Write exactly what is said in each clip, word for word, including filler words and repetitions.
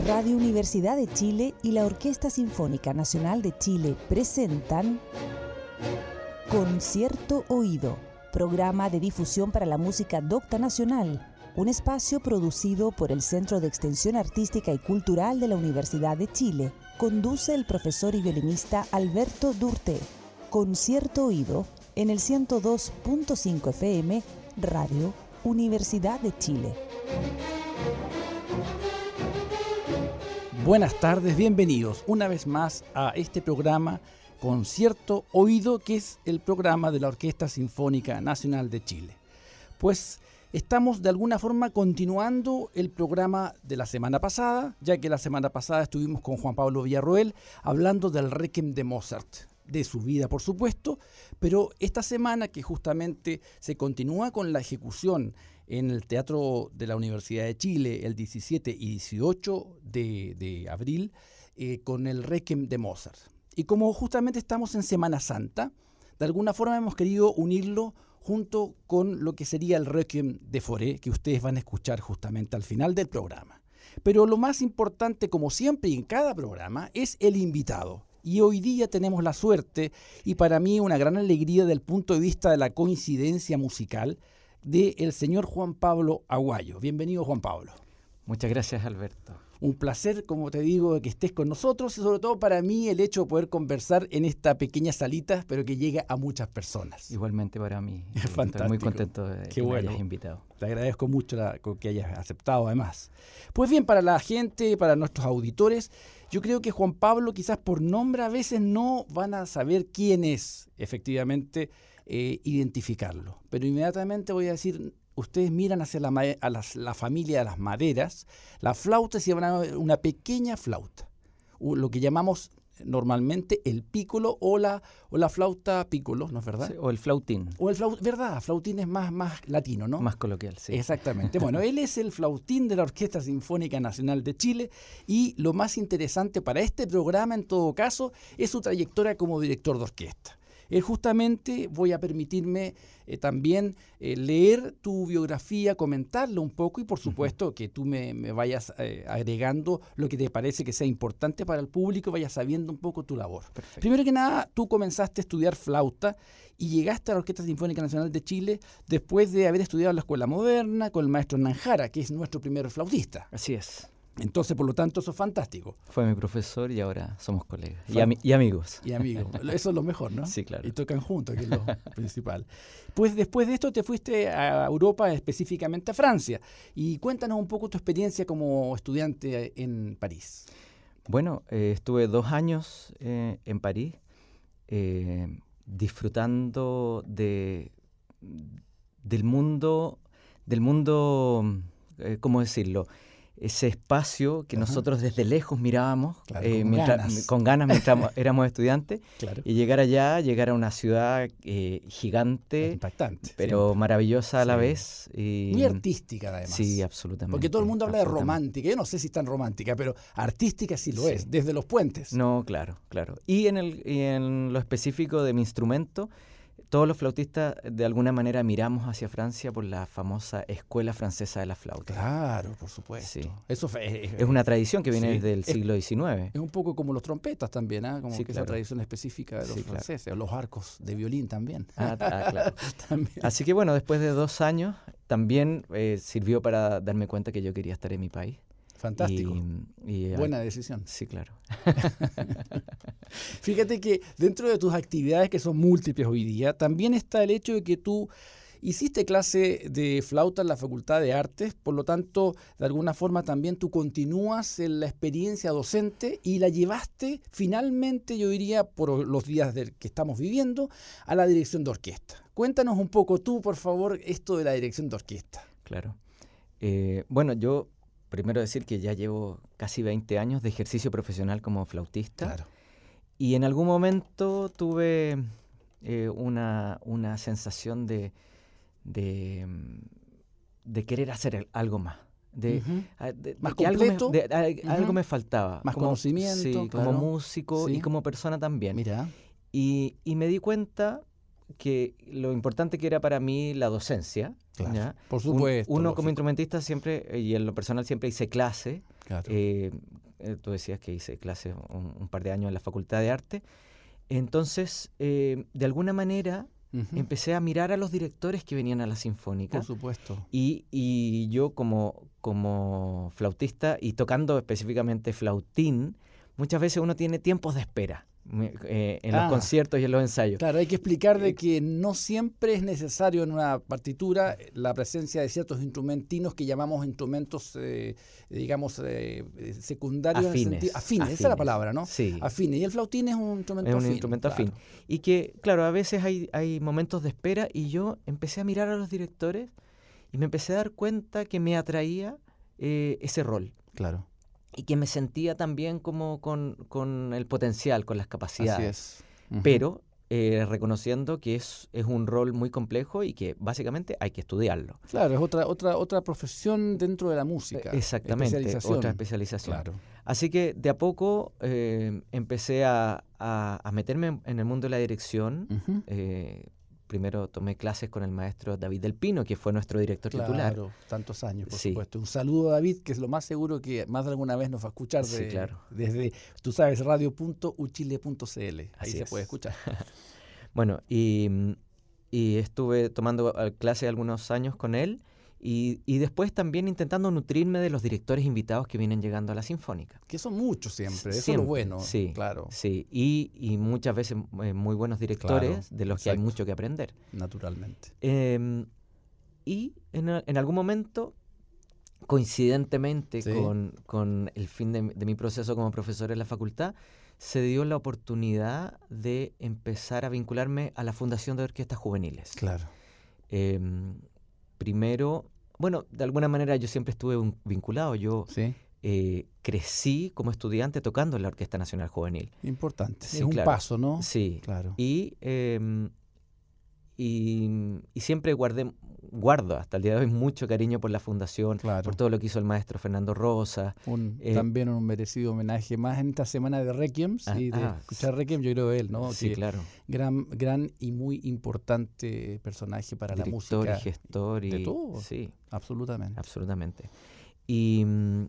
Radio Universidad de Chile y la Orquesta Sinfónica Nacional de Chile presentan Concierto Oído, programa de difusión para la música docta nacional, un espacio producido por el Centro de Extensión Artística y Cultural de la Universidad de Chile. Conduce el profesor y violinista Alberto Durté. Concierto Oído en el ciento dos punto cinco F M, Radio Universidad de Chile. Buenas tardes, bienvenidos una vez más a este programa Concierto Oído, que es el programa de la Orquesta Sinfónica Nacional de Chile. Pues estamos de alguna forma continuando el programa de la semana pasada, ya que la semana pasada estuvimos con Juan Pablo Villarroel hablando del Requiem de Mozart, de su vida por supuesto, pero esta semana que justamente se continúa con la ejecución en el Teatro de la Universidad de Chile el diecisiete y dieciocho de, de abril eh, con el Requiem de Mozart. Y como justamente estamos en Semana Santa, de alguna forma hemos querido unirlo junto con lo que sería el Requiem de Fauré, que ustedes van a escuchar justamente al final del programa. Pero lo más importante, como siempre y en cada programa, es el invitado. Y hoy día tenemos la suerte, y para mí una gran alegría desde el punto de vista de la coincidencia musical, del señor Juan Pablo Aguayo. Bienvenido, Juan Pablo. Muchas gracias, Alberto. Un placer, como te digo, que estés con nosotros y sobre todo para mí el hecho de poder conversar en esta pequeña salita, pero que llega a muchas personas. Igualmente para mí. Fantástico. Estoy muy contento de Qué que bueno. me hayas invitado. Te agradezco mucho la, que hayas aceptado además. Pues bien, para la gente, para nuestros auditores, yo creo que Juan Pablo quizás por nombre a veces no van a saber quién es efectivamente eh, identificarlo. Pero inmediatamente voy a decir, ustedes miran hacia la, a las, la familia de las maderas, la flauta se llama una pequeña flauta, lo que llamamos normalmente el pícolo o la, o la flauta pícolo, ¿no es verdad? Sí, o el flautín. O el flautín, ¿verdad? Flautín es más, más latino, ¿no? Más coloquial, sí. Exactamente. Bueno, él es el flautín de la Orquesta Sinfónica Nacional de Chile y lo más interesante para este programa, en todo caso, es su trayectoria como director de orquesta. Él justamente, voy a permitirme eh, también eh, leer tu biografía, comentarlo un poco y por supuesto uh-huh. que tú me, me vayas eh, agregando lo que te parece que sea importante para el público, vayas sabiendo un poco tu labor. Perfecto. Primero que nada, tú comenzaste a estudiar flauta y llegaste a la Orquesta Sinfónica Nacional de Chile después de haber estudiado en la Escuela Moderna con el maestro Nanjara, que es nuestro primer flautista. Así es. Entonces, por lo tanto, eso es fantástico. Fue mi profesor y ahora somos colegas y, ami- y amigos. Y amigos. Eso es lo mejor, ¿no? Sí, claro. Y tocan juntos, que es lo principal. Pues después de esto te fuiste a Europa, específicamente a Francia. Y cuéntanos un poco tu experiencia como estudiante en París. Bueno, eh, estuve dos años eh, en París eh, disfrutando de, del mundo, del mundo, eh, ¿cómo decirlo?, ese espacio que Ajá. nosotros desde lejos mirábamos, claro, eh, con, mientras, ganas. con ganas mientras éramos estudiantes, claro. y llegar allá, llegar a una ciudad eh, gigante, impactante, pero siempre. maravillosa a la sí. vez. Y muy artística además. Sí, absolutamente. Porque todo el mundo habla de romántica, yo no sé si es tan romántica, pero artística sí lo sí. es, desde los puentes. No, claro, claro. Y en, el, y en lo específico de mi instrumento, todos los flautistas de alguna manera miramos hacia Francia por la famosa Escuela Francesa de la Flauta. Claro, por supuesto. Sí. Eso es, es, es una tradición que viene sí. desde el siglo diecinueve. Es un poco como los trompetas también, ¿eh? Como sí, que claro. esa tradición específica de los sí, franceses, claro. los arcos de violín también. Ah, ah claro. también. Así que bueno, después de dos años también eh, sirvió para darme cuenta que yo quería estar en mi país. Fantástico. Y, y, Buena decisión. Sí, claro. Fíjate que dentro de tus actividades, que son múltiples hoy día, también está el hecho de que tú hiciste clase de flauta en la Facultad de Artes, por lo tanto, de alguna forma también tú continúas en la experiencia docente y la llevaste finalmente, yo diría, por los días del que estamos viviendo, a la dirección de orquesta. Cuéntanos un poco tú, por favor, esto de la dirección de orquesta. Claro. Eh, bueno, yo... Primero decir que ya llevo casi veinte años de ejercicio profesional como flautista. Claro. Y en algún momento tuve eh, una, una sensación de, de, de querer hacer algo más. De, uh-huh. de, de más que completo. Algo me, de, uh-huh. algo me faltaba. Más como, conocimiento. Sí, claro. como músico sí. y como persona también. Mira. Y, y me di cuenta que lo importante que era para mí la docencia. Claro, ¿ya? por supuesto. Un, uno lógico. como instrumentista siempre, y en lo personal siempre hice clase, claro. eh, eh, tú decías que hice clases un, un par de años en la Facultad de Arte. Entonces, eh, de alguna manera, uh-huh. empecé a mirar a los directores que venían a la Sinfónica. Por supuesto. Y, y yo como, como flautista, y tocando específicamente flautín, muchas veces uno tiene tiempos de espera. Eh, en ah, los conciertos y en los ensayos. Claro, hay que explicar de que no siempre es necesario en una partitura la presencia de ciertos instrumentinos que llamamos instrumentos, eh, digamos, eh, secundarios. Afines, en el sentido, afines, afines, esa es la palabra, ¿no? Sí. Afines. Y el flautín es un instrumento es un afín. instrumento claro. afín. Y que, claro, a veces hay, hay momentos de espera y yo empecé a mirar a los directores y me empecé a dar cuenta que me atraía eh, ese rol. Claro. Y que me sentía también como con, con el potencial, con las capacidades. Así es. Uh-huh. Pero eh, reconociendo que es, es un rol muy complejo y que básicamente hay que estudiarlo. Claro, es otra, otra, otra profesión dentro de la música. Exactamente, especialización. otra especialización. Claro. Así que de a poco eh, empecé a, a, a meterme en el mundo de la dirección. Uh-huh. eh, Primero tomé clases con el maestro David Del Pino, que fue nuestro director claro, titular. Claro, tantos años, por sí. supuesto. Un saludo a David, que es lo más seguro que más de alguna vez nos va a escuchar de, sí, claro. desde, tú sabes, radio punto u chile punto c l. Ahí Así se es. puede escuchar. Bueno, y, y estuve tomando clases algunos años con él y, y después también intentando nutrirme de los directores invitados que vienen llegando a la Sinfónica. Que son muchos siempre, eso siempre, es lo bueno. Sí, claro. Sí, y, y muchas veces eh, muy buenos directores claro, de los exacto. que hay mucho que aprender. Naturalmente. Eh, y en, en algún momento, coincidentemente sí. con, con el fin de, de mi proceso como profesor en la facultad, se dio la oportunidad de empezar a vincularme a la Fundación de Orquestas Juveniles. Claro. Eh, primero, bueno, de alguna manera yo siempre estuve un, vinculado. Yo sí. eh, crecí como estudiante tocando en la Orquesta Nacional Juvenil. Importante. Sí, es un claro. paso, ¿no? Sí. Claro. Y, eh, y, y siempre guardé, guardo hasta el día de hoy mucho cariño por la fundación, claro. por todo lo que hizo el maestro Fernando Rosa. Un, eh, también un merecido homenaje más en esta semana de Requiem, ah, y de ah, escuchar Requiem, yo creo él, ¿no? Sí, que claro. Gran, gran y muy importante personaje para Director la música. Y gestor y de todo. Sí. Absolutamente. Absolutamente. Y,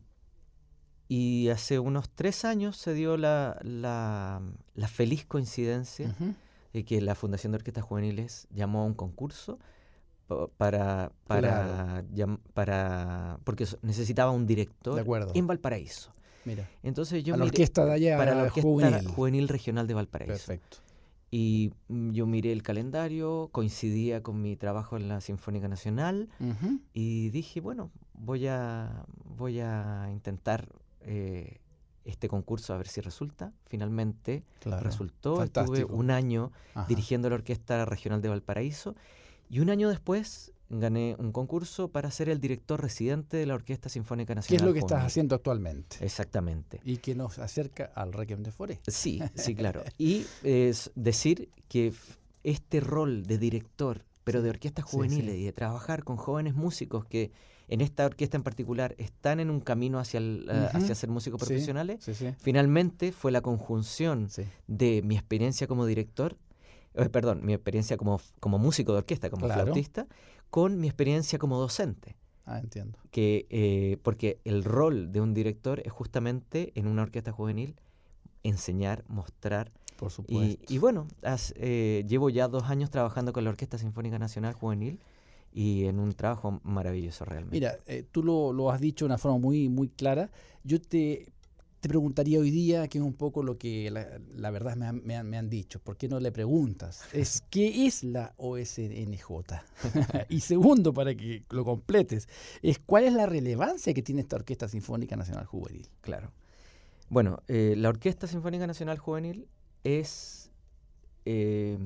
y hace unos tres años se dio la, la, la feliz coincidencia uh-huh. de que la Fundación de Orquestas Juveniles llamó a un concurso para, para, claro. llam, para porque necesitaba un director en Valparaíso. Mira. Entonces yo a la miré, orquesta de allá, para la Orquesta juvenil. Juvenil Regional de Valparaíso. Perfecto. Y yo miré el calendario, coincidía con mi trabajo en la Sinfónica Nacional uh-huh. y dije, bueno, voy a, voy a intentar eh, este concurso a ver si resulta. Finalmente claro. resultó. Fantástico. Estuve un año Ajá. dirigiendo la Orquesta Regional de Valparaíso y un año después gané un concurso para ser el director residente de la Orquesta Sinfónica Nacional. ¿Qué es lo que Juvenil. estás haciendo actualmente? Exactamente. Y que nos acerca al Requiem de Fauré. Sí, sí, claro. Y es decir que este rol de director, pero de orquestas juveniles sí, sí. y de trabajar con jóvenes músicos que en esta orquesta en particular están en un camino hacia, el, uh-huh. uh, hacia ser músicos sí, profesionales, sí, sí. finalmente fue la conjunción sí. de mi experiencia como director, eh, perdón, mi experiencia como, como músico de orquesta, como claro. flautista, con mi experiencia como docente. Ah, entiendo. Que, eh, porque el rol de un director es justamente en una orquesta juvenil enseñar, mostrar. Por supuesto. Y, y bueno, has, eh, llevo ya dos años trabajando con la Orquesta Sinfónica Nacional Juvenil y en un trabajo maravilloso realmente. Mira, eh, tú lo, lo has dicho de una forma muy, muy clara. Yo te... Te preguntaría hoy día, que es un poco lo que la, la verdad me han, me, han, me han dicho, ¿por qué no le preguntas? Es ¿qué es la O S N J? Y segundo, para que lo completes, es ¿cuál es la relevancia que tiene esta Orquesta Sinfónica Nacional Juvenil? Claro. Bueno, eh, la Orquesta Sinfónica Nacional Juvenil es eh,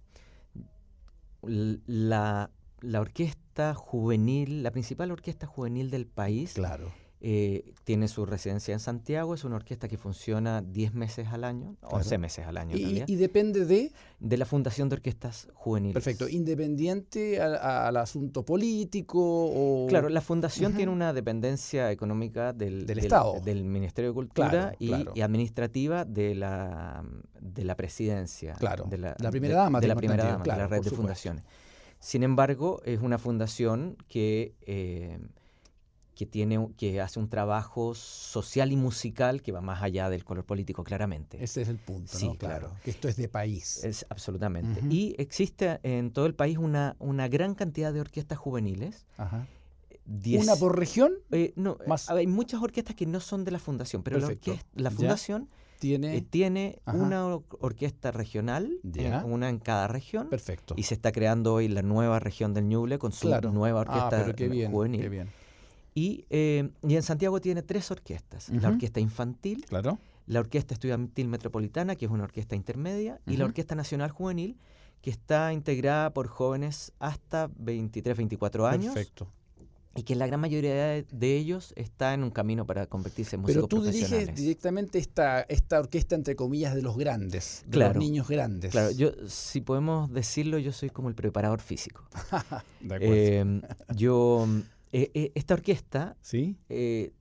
la, la orquesta juvenil, la principal orquesta juvenil del país. Claro. Eh, tiene su residencia en Santiago, es una orquesta que funciona diez meses al año, claro. once meses al año. ¿Y, y depende de? De la Fundación de Orquestas Juveniles. Perfecto, independiente al, al asunto político o... Claro, la fundación uh-huh. tiene una dependencia económica del, del, del Estado, del Ministerio de Cultura claro, y, claro. y administrativa de la, de la presidencia. Claro, de la, la primera dama. De, de la primera dama, claro, de la red de fundaciones. Sin embargo, es una fundación que... Eh, que, tiene, que hace un trabajo social y musical que va más allá del color político, claramente. Ese es el punto, Sí, ¿no? Claro. claro. Que esto es de país. Es, absolutamente. Ujú. Y existe en todo el país una, una gran cantidad de orquestas juveniles. Ajá. Diez, ¿Una por región? Eh, no, Más. hay muchas orquestas que no son de la fundación, pero la, Perfecto. orquesta, la Ya. fundación Tiene... eh, tiene Ajá. una or- orquesta regional, Ya. eh, una en cada región, Perfecto. y se está creando hoy la nueva región del Ñuble con su Claro. nueva Ah, orquesta pero qué bien, juvenil. qué bien. Y, eh, y en Santiago tiene tres orquestas, la Ujú. Orquesta Infantil, Claro. la Orquesta Estudiantil Metropolitana, que es una orquesta intermedia, y la Ujú. Orquesta Nacional Juvenil, que está integrada por jóvenes hasta veintitrés, veinticuatro años, Perfecto. y que la gran mayoría de, de ellos está en un camino para convertirse en músicos Pero tú diriges profesionales. directamente esta, esta orquesta, entre comillas, de los grandes, de Claro. los niños grandes. Claro, yo, si podemos decirlo, yo soy como el preparador físico. De acuerdo. Eh, yo, eh, eh, esta orquesta ¿Sí? eh,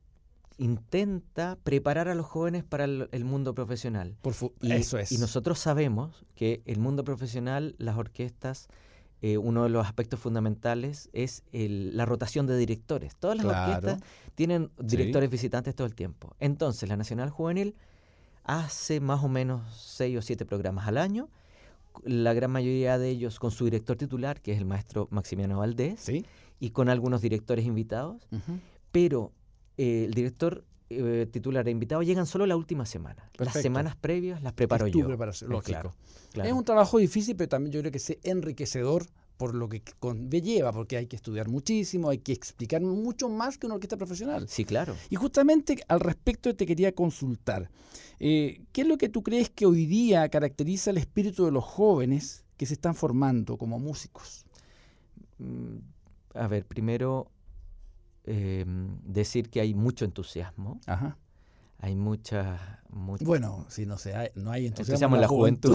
intenta preparar a los jóvenes para el, el mundo profesional. Por fu- Y, Eso es. y nosotros sabemos que el mundo profesional, las orquestas, eh, uno de los aspectos fundamentales es el- la rotación de directores. Todas las Claro. orquestas tienen directores visitantes todo el tiempo. Entonces, la Nacional Juvenil hace más o menos seis o siete programas al año, la gran mayoría de ellos con su director titular, que es el maestro Maximiano Valdés, ¿Sí? y con algunos directores invitados, Ujú. pero eh, el director eh, titular e invitado llegan solo la última semana. Las Perfecto. semanas previas las preparo Es tu yo. preparación, Eh, lógico. claro, claro. Es un trabajo difícil, pero también yo creo que es enriquecedor por lo que conlleva, porque hay que estudiar muchísimo, hay que explicar mucho más que una orquesta profesional. Sí, claro. Y justamente al respecto te quería consultar. Eh, ¿Qué es lo que tú crees que hoy día caracteriza el espíritu de los jóvenes que se están formando como músicos? Mm, A ver, primero eh, decir que hay mucho entusiasmo, Ajá. hay mucha... mucha Bueno, si no, se hay, no hay entusiasmo, entusiasmo en la juventud.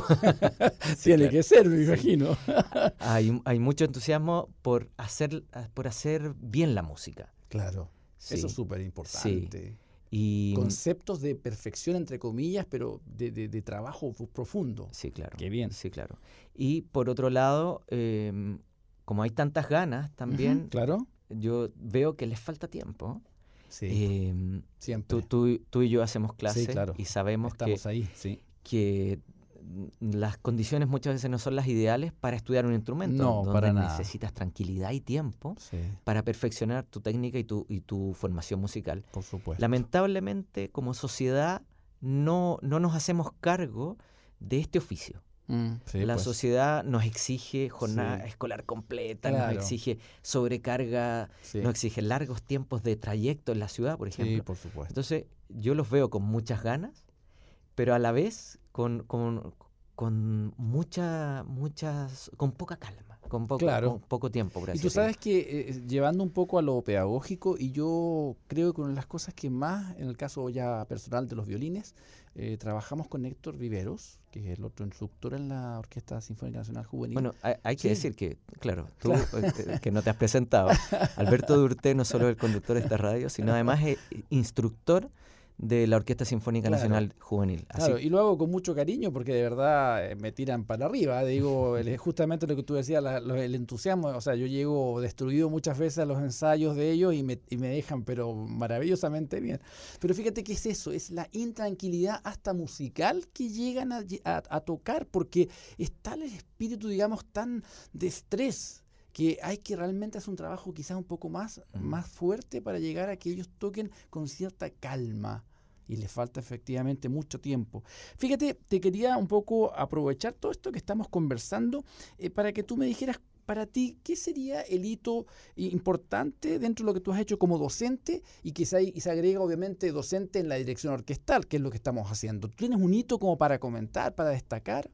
Sí, Tiene claro. que ser, me Sí. imagino. hay, hay mucho entusiasmo por hacer, por hacer bien la música. Claro, Sí. eso es súper importante. Y, Conceptos de perfección, entre comillas, pero de, de- de trabajo fu- profundo. sí, claro. Qué bien. Sí, claro. Y por otro lado, eh, como hay tantas ganas también, Ujú, claro. yo veo que les falta tiempo. Sí, Eh, siempre. tú, tú, tú y yo hacemos clases claro. y sabemos que, Estamos ahí, sí. que mm, las condiciones muchas veces no son las ideales para estudiar un instrumento, No, donde para nada. necesitas tranquilidad y tiempo Sí, para perfeccionar tu técnica y tu, y tu formación musical. por supuesto. Lamentablemente, como sociedad, no, no nos hacemos cargo de este oficio. Mm, sí, La pues. sociedad nos exige jornada Sí. escolar completa, Claro. nos exige sobrecarga, Sí, nos exige largos tiempos de trayecto en la ciudad, por sí, ejemplo. por supuesto. Entonces, yo los veo con muchas ganas, pero a la vez con, con, con mucha, muchas, con poca calma, con poco, Claro. con poco tiempo, por Y así tú decirlo. sabes que eh, llevando un poco a lo pedagógico, y yo creo que una de las cosas que más, en el caso ya personal de los violines, eh, trabajamos con Héctor Viveros, que es el otro instructor en la Orquesta Sinfónica Nacional Juvenil. Bueno, hay, hay que Sí. decir que, claro, tú Claro. eh, eh, que no te has presentado, Alberto Durté no solo es el conductor de esta radio, sino además es instructor de la Orquesta Sinfónica Claro. Nacional Juvenil. Así Claro, y lo hago con mucho cariño porque de verdad eh, me tiran para arriba. Digo, el- justamente lo que tú decías, la- lo- el entusiasmo. O sea, yo llego destruido muchas veces a los ensayos de ellos y me, y me dejan, pero maravillosamente bien. Pero fíjate que es eso, es la intranquilidad hasta musical que llegan a, lle- a- a tocar, porque es tal el espíritu, digamos, tan de estrés, que hay que realmente hacer un trabajo quizás un poco más, Mm. más fuerte para llegar a que ellos toquen con cierta calma. Y les falta efectivamente mucho tiempo. Fíjate, te quería un poco aprovechar todo esto que estamos conversando eh, para que tú me dijeras, para ti, ¿qué sería el hito i- importante dentro de lo que tú has hecho como docente y que se, hay- y se agrega obviamente docente en la dirección orquestal, que es lo que estamos haciendo? ¿Tú tienes un hito como para comentar, para destacar?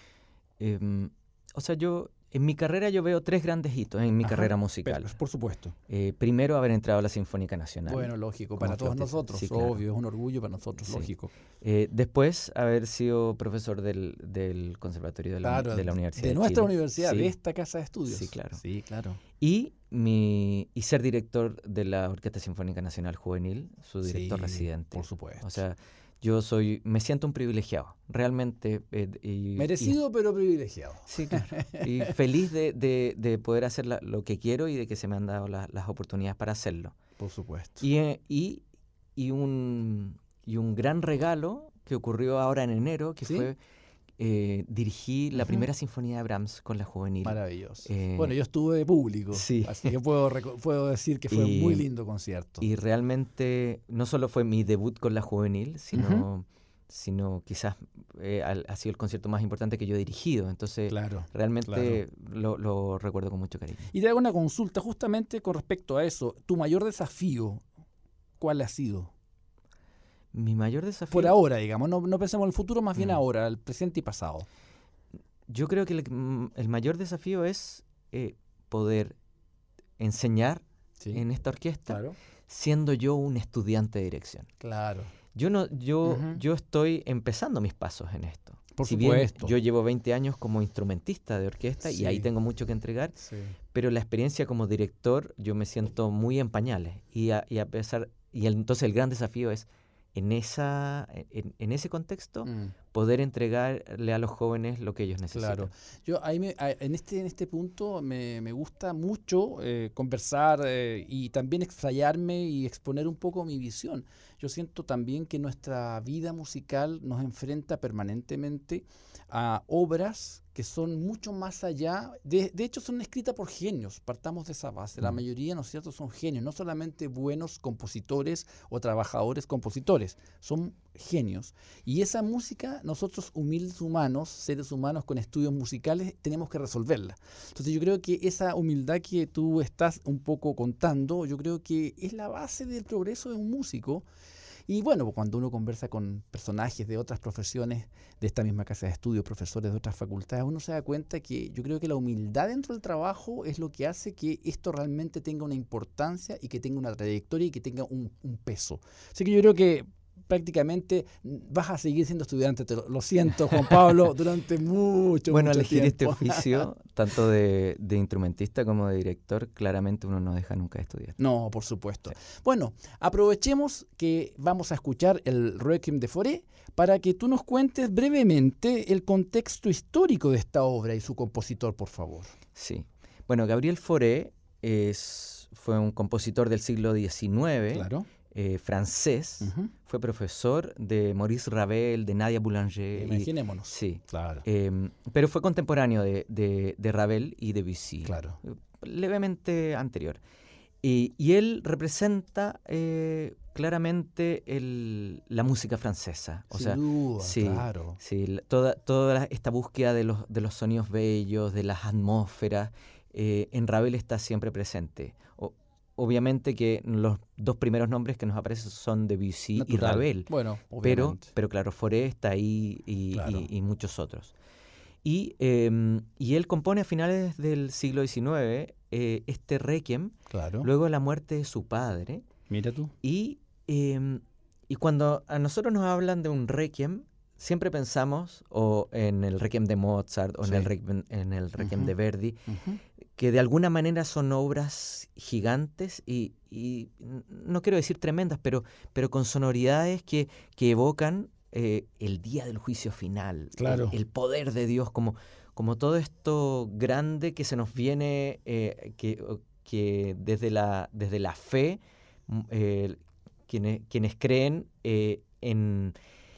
Em, o sea, yo, en mi carrera yo veo tres grandes hitos en mi Ajá, carrera musical. Pero, por supuesto. Eh, primero, haber entrado a la Sinfónica Nacional. Bueno, lógico, como para todos flautista. nosotros, Sí, claro. obvio, es un orgullo para nosotros, Sí. lógico. Eh, después, haber sido profesor del, del Conservatorio de la, Claro, de la Universidad de de nuestra Chile. universidad, Sí. de esta casa de estudios. Sí, claro. Sí, claro. Y, mi, y ser director de la Orquesta Sinfónica Nacional Juvenil, su director Sí, residente. por supuesto. O sea, yo soy, me siento un privilegiado, realmente. eh, y- y- Merecido, pero privilegiado. sí, claro. Y feliz de, de- de poder hacer la- lo que quiero y de que se me han dado la- las oportunidades para hacerlo. Por supuesto. Y, eh, y, y, un, y un gran regalo que ocurrió ahora en enero, que ¿Sí? fue eh, dirigí la Ujú. primera sinfonía de Brahms con la juvenil. Maravilloso. Eh, bueno, yo estuve de público, sí. así que puedo, reco- puedo decir que fue un Y- muy lindo concierto. Y realmente no solo fue mi debut con la juvenil, sino, Ujú. sino quizás eh, al- ha sido el concierto más importante que yo he dirigido. Entonces, Claro. realmente lo, lo recuerdo con mucho cariño. Y te hago una consulta justamente con respecto a eso. ¿Tu mayor desafío cuál ha sido? Mi mayor desafío... Por ahora, digamos, no, no pensemos en el futuro, más bien Mm. ahora, el presente y pasado. Yo creo que el, mm, el mayor desafío es eh, poder enseñar Sí. en esta orquesta Claro. siendo yo un estudiante de dirección. Claro. Yo no, yo, Ujú. yo estoy empezando mis pasos en esto. Por si bien supuesto. yo llevo veinte años como instrumentista de orquesta Sí. y ahí tengo mucho que entregar, Sí. pero la experiencia como director yo me siento muy en pañales y a, y a pesar y el- entonces el gran desafío es en esa en, en ese contexto Mm. poder entregarle a los jóvenes lo que ellos necesitan. Claro. Yo ahí me- a- en este en este punto me, me gusta mucho eh, conversar eh, y también explayarme y exponer un poco mi visión. Yo siento también que nuestra vida musical nos enfrenta permanentemente a obras que son mucho más allá, de, de hecho son escritas por genios, partamos de esa base, la Mm. mayoría, ¿no es cierto?, son genios, no solamente buenos compositores o trabajadores compositores, son genios. Y esa música, nosotros humildes humanos, seres humanos con estudios musicales, tenemos que resolverla. Entonces yo creo que esa humildad que tú estás un poco contando, yo creo que es la base del progreso de un músico. Y bueno, cuando uno conversa con personajes de otras profesiones, de esta misma casa de estudio, profesores de otras facultades, uno se da cuenta que yo creo que la humildad dentro del trabajo es lo que hace que esto realmente tenga una importancia y que tenga una trayectoria y que tenga un, un peso. Así que yo creo que prácticamente vas a seguir siendo estudiante, te lo, lo siento, Juan Pablo, durante mucho, Bueno, mucho elegir tiempo. este oficio, tanto de, de instrumentista como de director, claramente uno no deja nunca de estudiar. No, por supuesto. Sí. Bueno, aprovechemos que vamos a escuchar el Requiem de Fauré para que tú nos cuentes brevemente el contexto histórico de esta obra y su compositor, por favor. Sí. Bueno, Gabriel Fauré es, fue un compositor del siglo diecinueve, Claro. eh, francés, Ujú. fue profesor de Maurice Ravel, de Nadia Boulanger. y- Imaginémonos. sí, Claro. eh, pero fue contemporáneo de, de- de Ravel y Debussy, Claro. eh, levemente anterior. Y, y él representa eh, claramente el- la música francesa. O Sin sea, duda, sí, claro. sí, la- toda, toda la- esta búsqueda de los, de los sonidos bellos, de las atmósferas, eh, en Ravel está siempre presente. O- obviamente que los dos primeros nombres que nos aparecen son Debussy y Natural. Ravel, Bueno, pero, obviamente. pero claro, Fauré está ahí y, Claro. y- y muchos otros. Y, em, y él compone a finales del siglo diecinueve eh, este Requiem, Claro. luego de la muerte de su padre. Mira tú. Y, em, y cuando a nosotros nos hablan de un Requiem, siempre pensamos o en el Requiem de Mozart o en Sí. el Requiem, en el Requiem Ujú. de Verdi, Ujú. que de alguna manera son obras gigantes y, y n- no quiero decir tremendas, pero, pero con sonoridades que, que evocan eh, el día del juicio final, Claro. el, el poder de Dios, como, como todo esto grande que se nos viene, eh, que, o- que desde, la, desde la fe, mm, eh, quienes, quienes creen eh, en,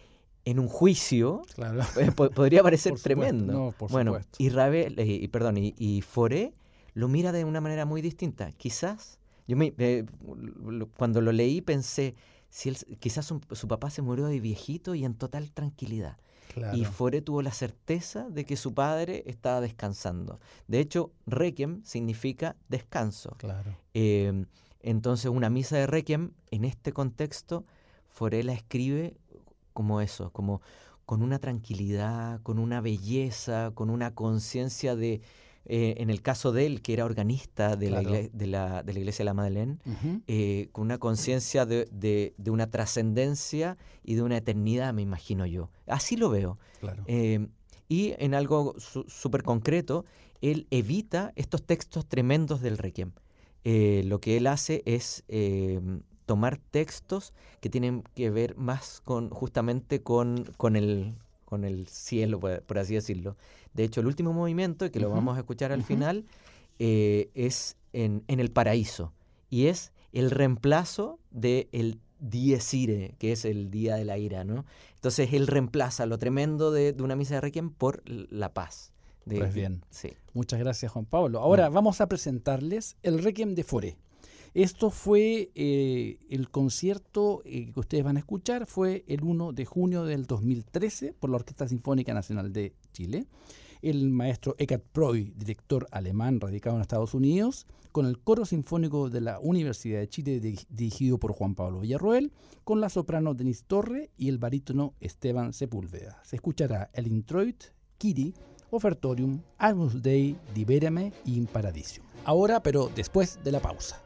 en un juicio, Claro. eh, po- podría parecer Por supuesto, tremendo. no, por bueno, supuesto. y Ravel, eh, y perdón, y, y Fauré lo mira de una manera muy distinta. Quizás, yo me, eh, lo- cuando lo leí pensé, si él, quizás su, su papá se murió de viejito y en total tranquilidad. Claro. Y Fauré tuvo la certeza de que su padre estaba descansando. De hecho, Requiem significa descanso. Claro. Eh, entonces, una misa de Requiem, en este contexto, Fauré la escribe como eso, como con una tranquilidad, con una belleza, con una conciencia de, eh, en el caso de él, que era organista de, Claro. la, igle- de, la, de la iglesia de la Madeleine, Ujú. eh, con una conciencia de, de- de una trascendencia y de una eternidad, me imagino yo. Así lo veo. Claro. Eh, y en algo su- súper concreto, él evita estos textos tremendos del Requiem. Eh, lo que él hace es eh, tomar textos que tienen que ver más con justamente con, con, el, con el cielo, por, por así decirlo. De hecho, el último movimiento, y que lo Ujú, vamos a escuchar al ujú. final, eh, es en, en el paraíso. Y es el reemplazo del Dies Irae, que es el Día de la Ira, ¿no? Entonces él reemplaza lo tremendo de, de una misa de Requiem por la paz. De, Pues bien, sí. Muchas gracias, Juan Pablo. Ahora Mm. vamos a presentarles el Requiem de Fauré. Esto fue eh, el concierto eh, que ustedes van a escuchar, fue el primero de junio del dos mil trece por la Orquesta Sinfónica Nacional de Chile. El maestro Eckhard Preuß, director alemán radicado en Estados Unidos, con el Coro Sinfónico de la Universidad de Chile di- dirigido por Juan Pablo Villarroel, con la soprano Denise Torre y el barítono Esteban Sepúlveda. Se escuchará el Introit, Kyrie, Ofertorium, Agnus Dei, Liberame y In Paradisium. Ahora, pero después de la pausa.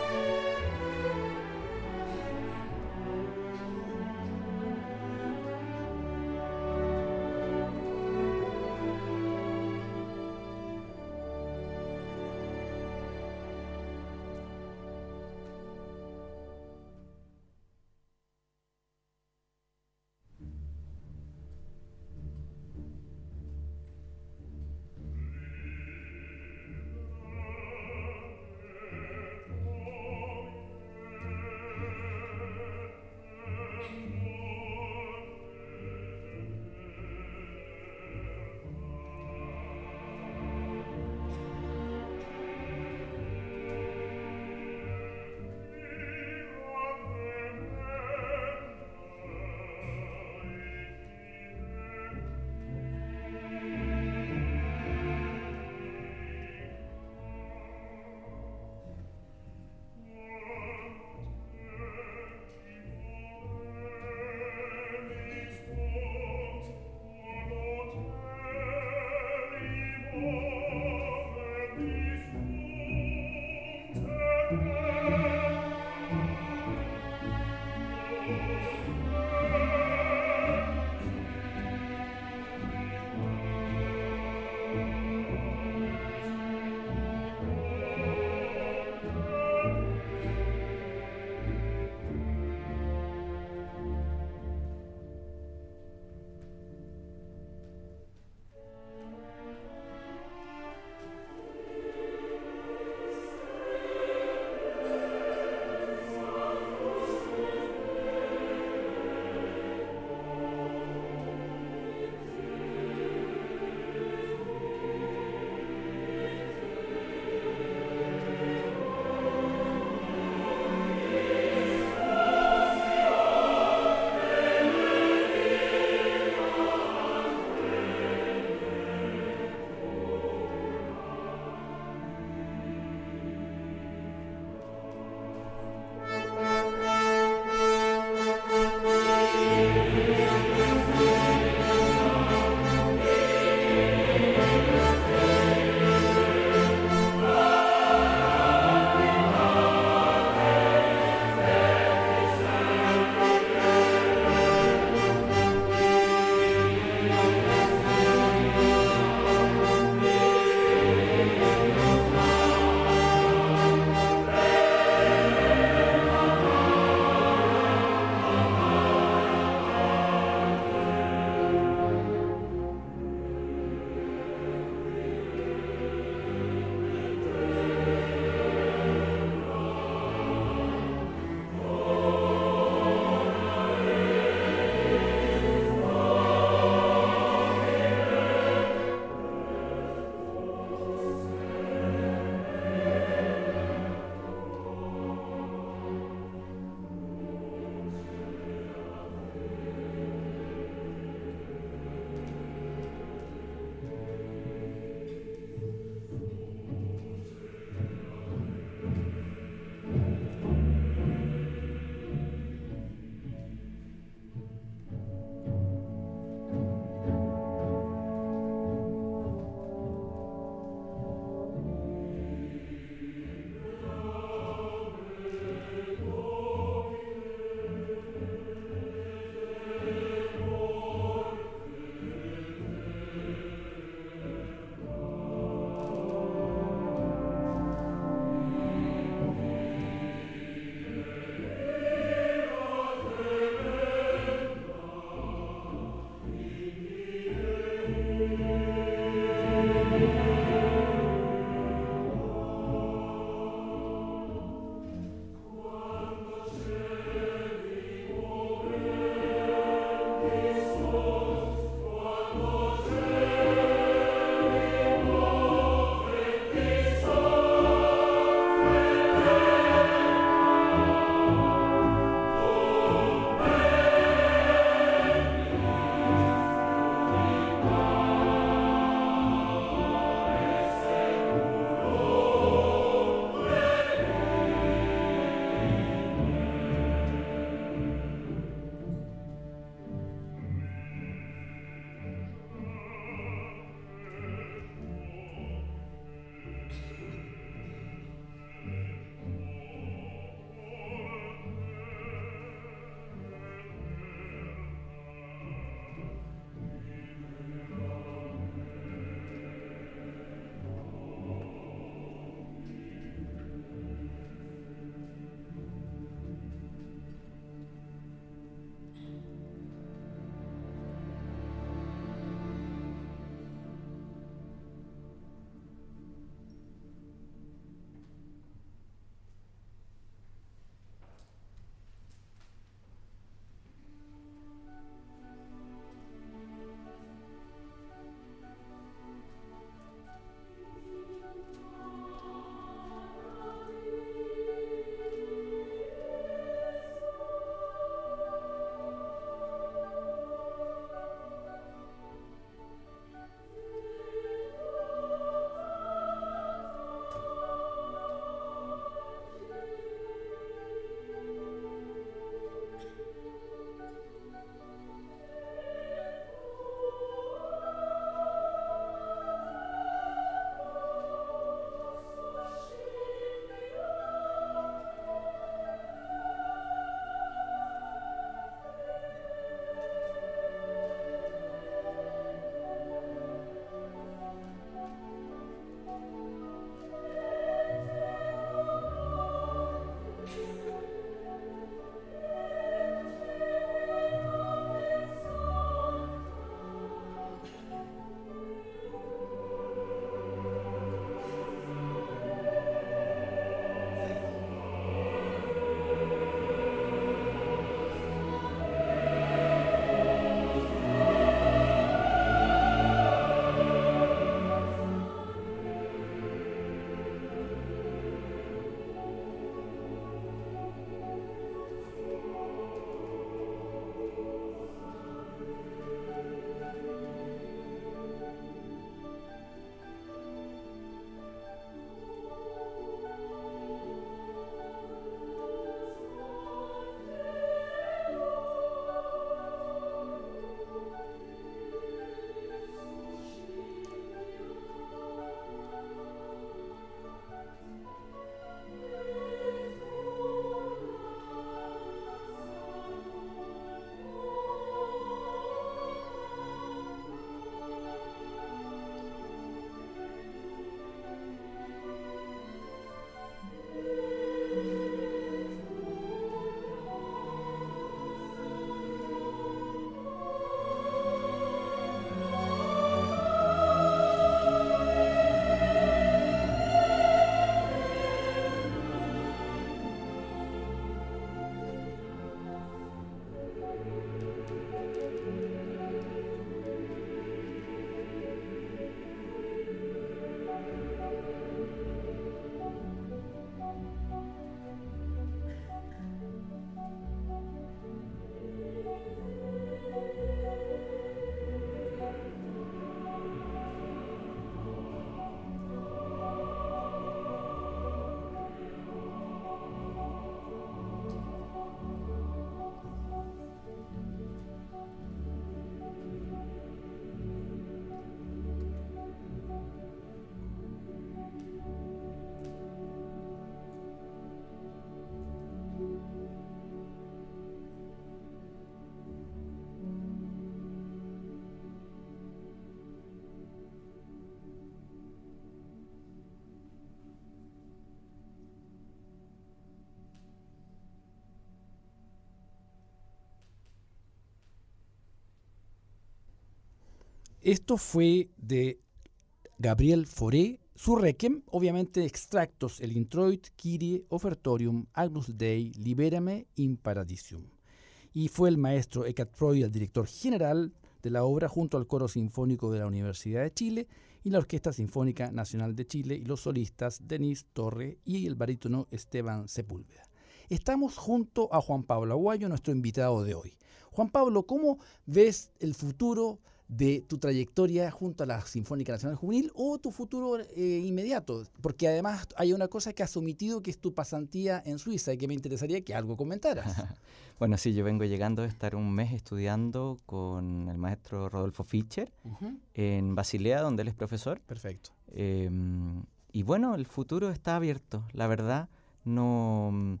esto fue de Gabriel Fauré, su Requiem, obviamente extractos, el Introit, Kyrie, Ofertorium, Agnus Dei, Libérame, in Paradisium. Y fue el maestro Eckhard Preuss, el director general de la obra, junto al Coro Sinfónico de la Universidad de Chile y la Orquesta Sinfónica Nacional de Chile y los solistas Denis Torre y el barítono Esteban Sepúlveda. Estamos junto a Juan Pablo Aguayo, nuestro invitado de hoy. Juan Pablo, ¿cómo ves el futuro de tu trayectoria junto a la Sinfónica Nacional Juvenil o tu futuro eh, inmediato? Porque además hay una cosa que has omitido, que es tu pasantía en Suiza, y que me interesaría que algo comentaras. Bueno, sí, yo vengo llegando a estar un mes estudiando con el maestro Rodolfo Fischer uh-huh. en Basilea, donde él es profesor. Perfecto. Eh, y bueno, el futuro está abierto, la verdad. No...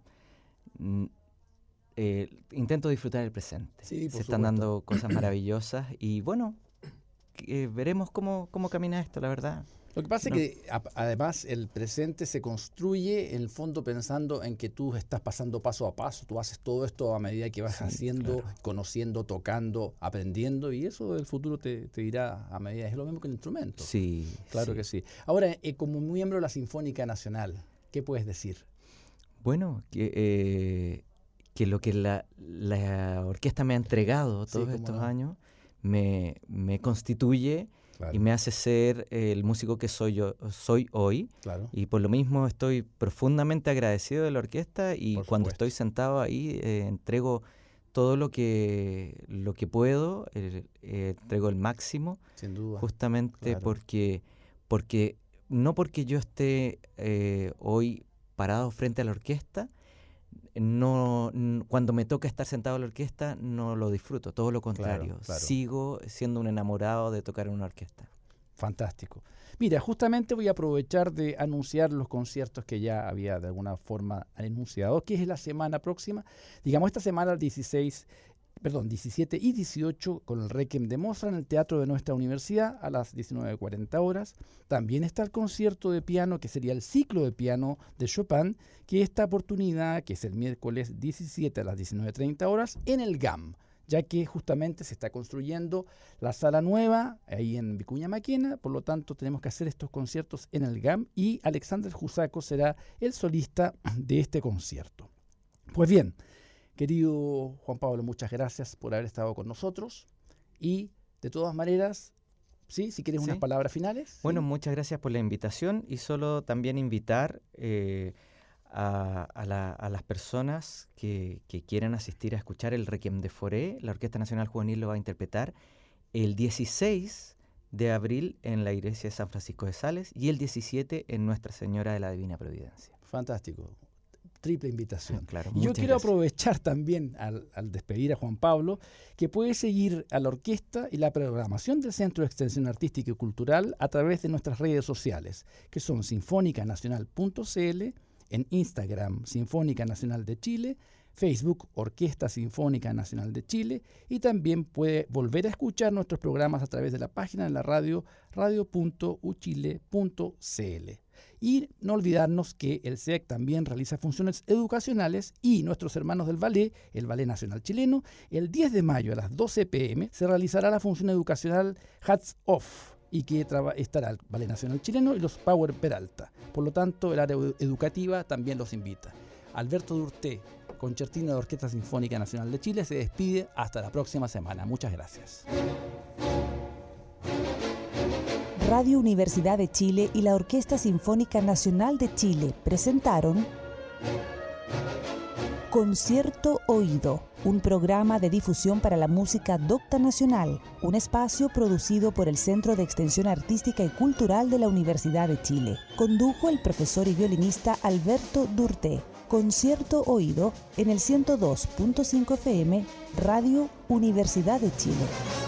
Eh, intento disfrutar el presente. Sí, Se supuesto. Están dando cosas maravillosas y bueno, eh, veremos cómo, cómo camina esto, la verdad. Lo que pasa no. es que a, además el presente se construye en el fondo pensando en que tú estás pasando paso a paso, tú haces todo esto a medida que vas sí, haciendo, claro. conociendo, tocando, aprendiendo, y eso del futuro te, te dirá a medida, es lo mismo que el instrumento. Sí. Claro sí. que sí. Ahora, eh, como miembro de la Sinfónica Nacional, ¿qué puedes decir? Bueno, que... Eh, que lo que la, la orquesta me ha entregado todos sí, estos no. años me, me constituye claro. y me hace ser el músico que soy yo soy hoy. Claro. Y por lo mismo estoy profundamente agradecido de la orquesta y por cuando supuesto. Estoy sentado ahí eh, entrego todo lo que, lo que puedo, eh, eh, entrego el máximo. Sin duda. Justamente claro. porque, porque, no porque yo esté eh, hoy parado frente a la orquesta, No, n- cuando me toca estar sentado en la orquesta no lo disfruto, todo lo contrario. Claro, claro. Sigo siendo un enamorado de tocar en una orquesta. Fantástico. Mira, justamente voy a aprovechar de anunciar los conciertos que ya había de alguna forma anunciado, que es la semana próxima. Digamos, esta semana el dieciséis, perdón, diecisiete y dieciocho con el Requiem de Mozart en el Teatro de nuestra universidad a las diecinueve cuarenta horas. También está el concierto de piano, que sería el ciclo de piano de Chopin, que esta oportunidad, que es el miércoles diecisiete a las diecinueve treinta horas, en el G A M, ya que justamente se está construyendo la sala nueva ahí en Vicuña Maquena, por lo tanto tenemos que hacer estos conciertos en el G A M y Alexander Jusaco será el solista de este concierto. Pues bien, querido Juan Pablo, muchas gracias por haber estado con nosotros y de todas maneras, ¿sí? Si quieres sí. unas palabras finales. Bueno, ¿sí? Muchas gracias por la invitación y solo también invitar eh, a, a, la, a las personas que, que quieran asistir a escuchar el Requiem de Fauré. La Orquesta Nacional Juvenil lo va a interpretar el dieciséis de abril en la iglesia de San Francisco de Sales y el diecisiete en Nuestra Señora de la Divina Providencia. Fantástico. Triple invitación. Claro, y yo quiero gracias. aprovechar también al, al despedir a Juan Pablo, que puede seguir a la orquesta y la programación del Centro de Extensión Artística y Cultural a través de nuestras redes sociales, que son sinfónica nacional punto c l, en Instagram Sinfónica Nacional de Chile, Facebook Orquesta Sinfónica Nacional de Chile, y también puede volver a escuchar nuestros programas a través de la página de la radio radio punto u chile punto c l. Y no olvidarnos que el S E C también realiza funciones educacionales y nuestros hermanos del ballet, el Ballet Nacional Chileno, el diez de mayo a las doce pe eme se realizará la función educacional Hats Off y que estará el Ballet Nacional Chileno y los Power Peralta. Por lo tanto, el área educativa también los invita. Alberto Durté, concertino de la Orquesta Sinfónica Nacional de Chile, se despide hasta la próxima semana. Muchas gracias. Radio Universidad de Chile y la Orquesta Sinfónica Nacional de Chile presentaron Concierto Oído, un programa de difusión para la música docta nacional, un espacio producido por el Centro de Extensión Artística y Cultural de la Universidad de Chile. Condujo el profesor y violinista Alberto Durté. Concierto Oído en el ciento dos punto cinco efe eme, Radio Universidad de Chile.